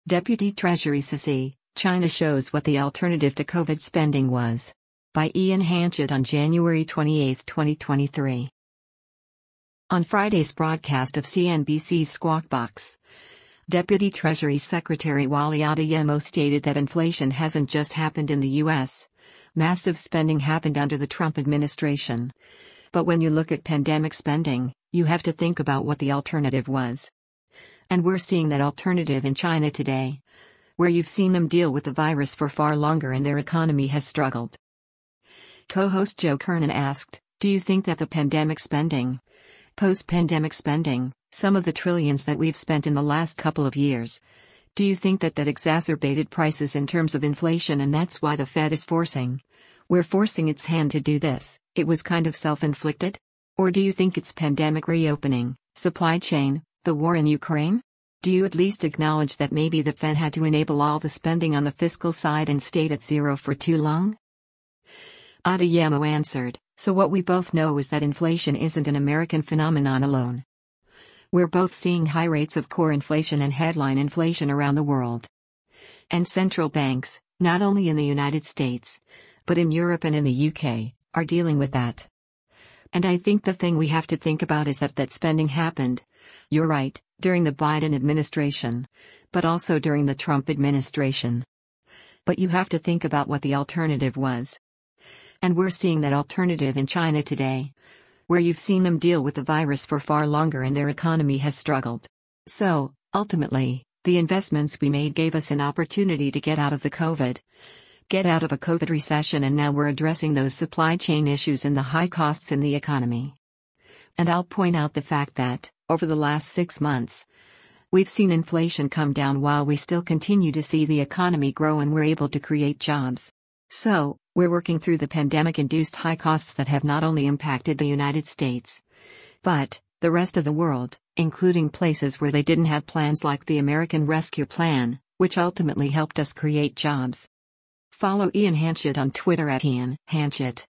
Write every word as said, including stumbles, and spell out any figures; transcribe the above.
Deputy Treasury says China shows what the alternative to COVID spending was. By Ian Hanchett on January twenty-eighth, twenty twenty-three. On Friday's broadcast of C N B C's Squawk Box, Deputy Treasury Secretary Wally Adeyemo stated that inflation hasn't just happened in the U S. Massive spending happened under the Trump administration. But when you look at pandemic spending, you have to think about what the alternative was. And we're seeing that alternative in China today, where you've seen them deal with the virus for far longer and their economy has struggled. Co-host Joe Kernan asked, do you think that the pandemic spending, post-pandemic spending, some of the trillions that we've spent in the last couple of years, do you think that that exacerbated prices in terms of inflation and that's why the Fed is forcing, we're forcing its hand to do this, it was kind of self-inflicted? Or do you think it's pandemic reopening, supply chain, the war in Ukraine? Do you at least acknowledge that maybe the Fed had to enable all the spending on the fiscal side and stayed at zero for too long? Adeyemo answered, so what we both know is that inflation isn't an American phenomenon alone. We're both seeing high rates of core inflation and headline inflation around the world. And central banks, not only in the United States, but in Europe and in the U K, are dealing with that. And I think the thing we have to think about is that that spending happened, you're right, during the Biden administration, but also during the Trump administration. But you have to think about what the alternative was. And we're seeing that alternative in China today, where you've seen them deal with the virus for far longer and their economy has struggled. So, ultimately, the investments we made gave us an opportunity to get out of the COVID, get out of a COVID recession, and now we're addressing those supply chain issues and the high costs in the economy. And I'll point out the fact that, over the last six months, we've seen inflation come down while we still continue to see the economy grow and we're able to create jobs. So, we're working through the pandemic-induced high costs that have not only impacted the United States, but the rest of the world, including places where they didn't have plans like the American Rescue Plan, which ultimately helped us create jobs. Follow Ian Hanchett on Twitter at Ian Hanchett.